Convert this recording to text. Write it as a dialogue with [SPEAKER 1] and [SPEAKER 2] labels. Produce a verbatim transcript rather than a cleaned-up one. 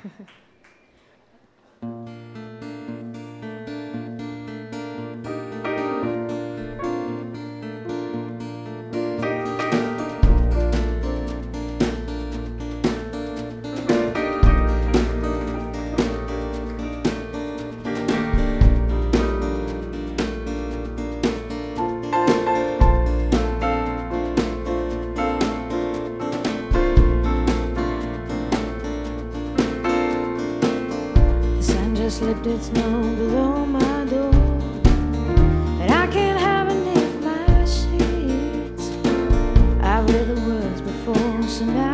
[SPEAKER 1] Slipped its snow below my door, but I can't have beneath my sheets. I've read the words before, so now